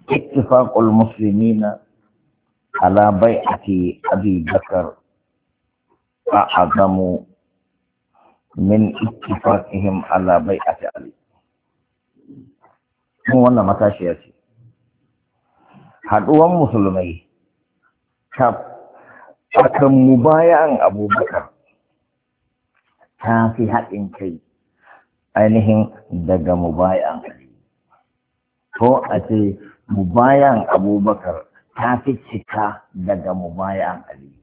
اتفاق المسلمين على بيعة أبي بكر أعظم من اتفاقهم على بيعة علي. هو أنا متاشيتي haɗuwan musulmai akan mubayan abubakar ta fi haɗin kai ainihin daga mubayan ali, ko a ce mubayan abubakar ta fi cika daga mubayan ali.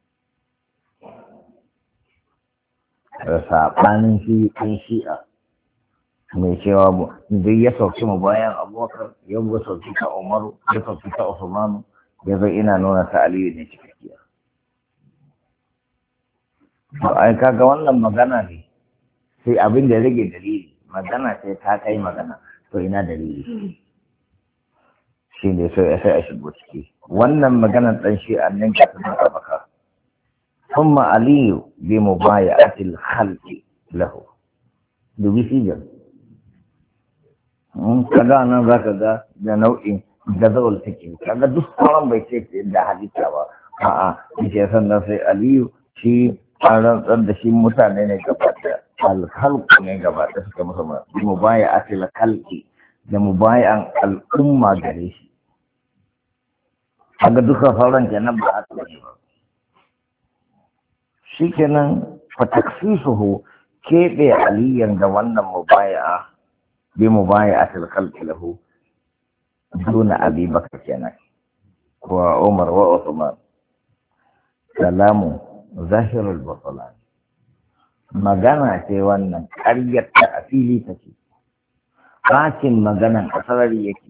Saɓanin shi ɗan shi'a mai cewa zai ya sauki mubayan abubakar, ya sauki ta umaru, ya sauki ta usmanu, ya zai ina nuna ta aliyu ne cikakkiya. To ai kaga wannan magana ne, sai abin da rage dalili, magana sai ta kai magana, to ina dalili shi ne sai a shigo ciki. Wannan maganar ɗan shi'a nan ka tana baka. ثم علي بمبايعة الخلق له بسيجن kaga nan za ka ga da nau'in gazawar take, kaga duk sauran bai ce da halitta ba, a'a yake sannan sai aliyu shi an rantsar da shi mutane ne gaba da alhalku ne gaba da suka masa mubayi'atil khalqi da mubayi'an al'umma gare shi. Kaga dukkan sauran kenan ba a tsare ba. Shikenan fa taksisuhu keɓe aliyan da wannan mubayi'a bi mubayi'atil khalqi lahu duna abi bakr kenan wa umar wa uthman kalamu zahirul batalan. Magana ce wannan ƙaryar ta a fili take, bacin maganan a sarari yake.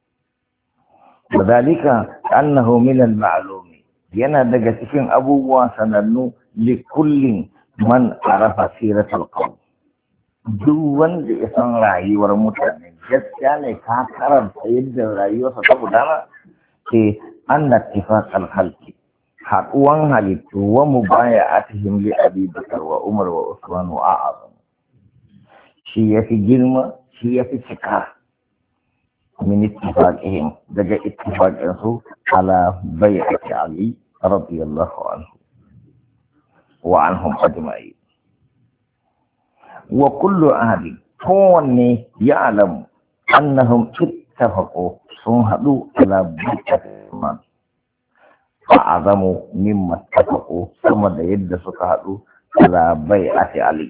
Wadalika annahu min al-ma'lum, yana daga cikin abubuwa sanannu likullin man arafa siratul qawm. Duk wanda ya san rayuwar mutane, gaskiya ne ka karanta yadda rayuwarsa ta gudana, ke anna ittifaqal khalqi, haɗuwan halittu wa mubaya'atihim li Abi Bakar wa Umar wa Usman wa a'azam, shi yafi girma, shi yafi cika min ittifaqihim, daga ittifaqin su ala bai'ati Ali radiyallahu anhu wa anhum ajma'in. Wa kullu ahadi, kowanne ya alamu annahum ittafaqu, sun haɗu ala bai'ati man fa'azamu mimma ittafaqu, sama da yadda suka haɗu ala bai'ati Ali.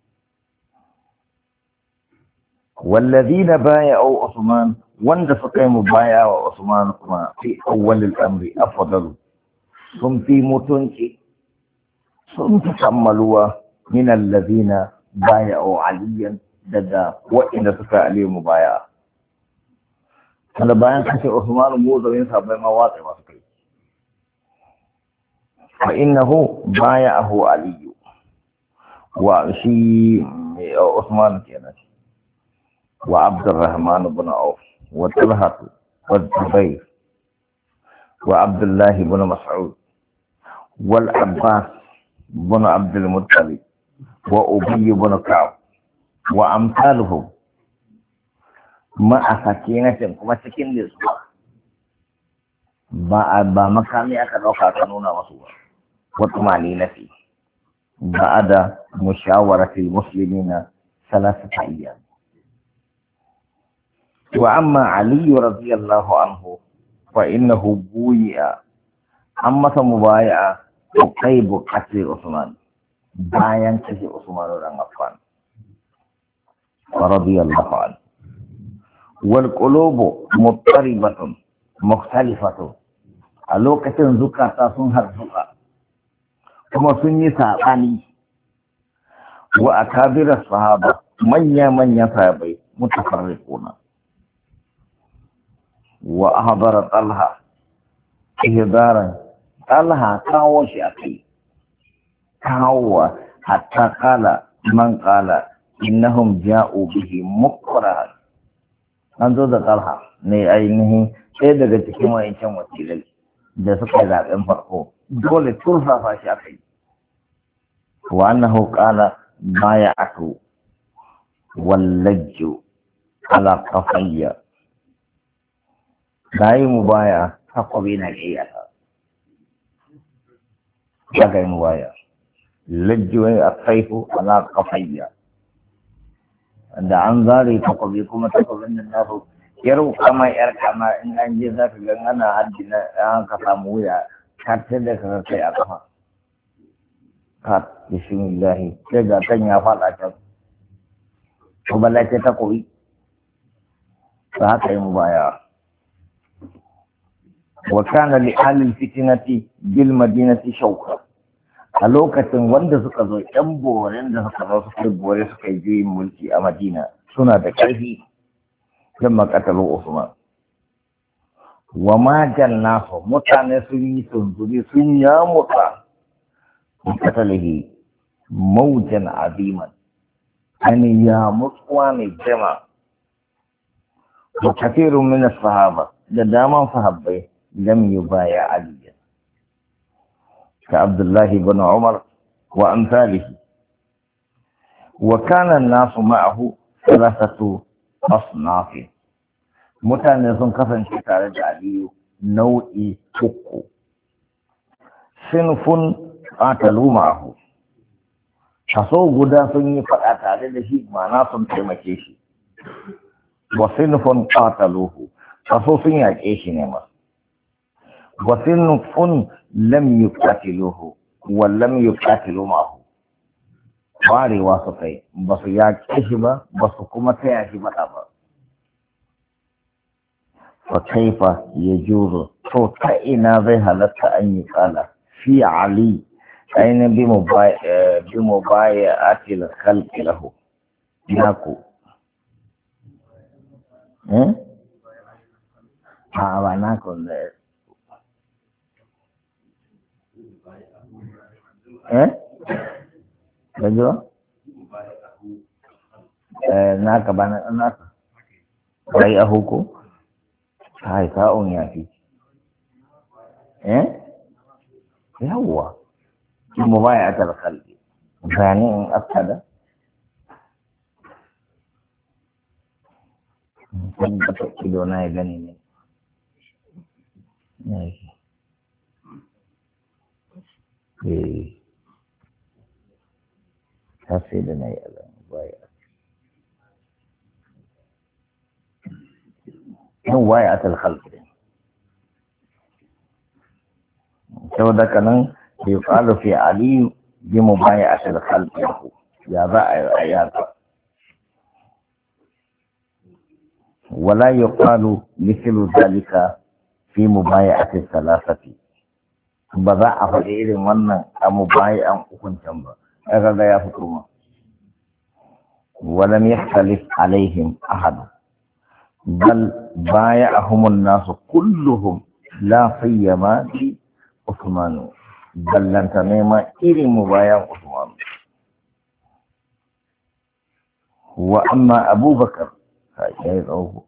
والذين بايعوا عثمان wanda suka yi mubaya wa Usman kuma fi awwalil amri afdalu, sun fi mutunci, sun fi kammaluwa min allazina baya'u aliyan, daga waɗanda suka aliyu mubaya. Wanda bayan kashe Usman mu zawin sabai ma watsa masu kai. Fa innahu baya'ahu aliyu wa shi Usman kenan wa Abdurrahman ibn Auf وطلحة والزبير وعبد الله بن مسعود والعباس بن عبد المطلب وأبي بن كعب وأمثالهم مع سكينة كما سكين للصلاة با مكامي أكدوكا كانونا وصوة وطمانينة بعد مشاورة المسلمين 3 أيام. وأما علي رضي الله عنه فإنه بويع أما مبايع وقيب قتل عثمان باين كسي عثمان بن عفان رضي الله عنه. والقلوب مضطربة مختلفة، ألوكة زكاة سنهر زكاة كما سني ساقاني. وأكابر الصحابة من يصابي متفرقون. وأحضر طلحة إهدارا، طلحة كاوش أخي كاو، حتى قال من قال إنهم جاءوا به مكرها. أنظر طلحة ne ainihin ɗaya daga cikin wa'incan wakilai da suka yi zaɓen farko, dole turfafa shi aka yi. Wa annahu qala baya'atu wallajju ala qafayya na yi mu baya takwabi na ƙiyata daga yi mu baya lajjuwai a saifu ala kafayya da an zare takwabi kuma takwabin da na so yar kama in an je za ka gan ana haddi na an ka samu wuya kartar da ka kai a kafa ka bismillahi sai ga kan ya faɗa can ko balace takwabi ba haka yi mu baya wa kana li ahli fitnati bil madinati shawka a lokacin wanda suka zo yan boren da suka zo suka bore suka yi juyin mulki a Madina suna da ƙarfi dan makatalu Usman wa ma jannahu mutane sun yi tunzuri sun ya muta katalihi mawjan aziman ani ya mutwa ne jama wa kathirun min as-sahaba da daman sahabbai lam yubaya aliyan كعبد الله بن عمر وأمثاله وكان الناس معه ثلاثة أصناف متنازن كفن شكال علي نوعي حقو صنف قاتلوا معه حصو غدا سني فقط على شيء ما ناسم تمكي شيء وصنف قاتلوه حصو سني أكيشي نمر وصنف لم يقاتلوه ولم يقاتلوا معه ware wasu kai ba su yaƙe shi ba ba su kuma taya shi faɗa ba fa kaifa ya juro to ta ina zai halatta an yi tsala fi ali ainihin bi mu baya atil khalqi lahu naku a ba naku ne Gajo? Naka ba na naka? Bai ahu ko? Hai, sa'on ya fi. Yawwa. Mu baya a talkalbi. Bayanin aftada? Kan bata kido na ya gani ne. Sai da na yi alamu baya yin waya a talhalki sau da kanan ke falu fi aliyu yi mu baya a talhalki ya za a yi a yata wala yi falu mikilu zalika fi mu baya a talhalki ba za a faɗi irin wannan a mu baya an hukuncin ba هذا يا فكرما ولم يختلف عليهم أحد بل بايعهم الناس كلهم لا سيما عثمان بل لن تنام إلى مبايع عثمان وأما أبو بكر فشهد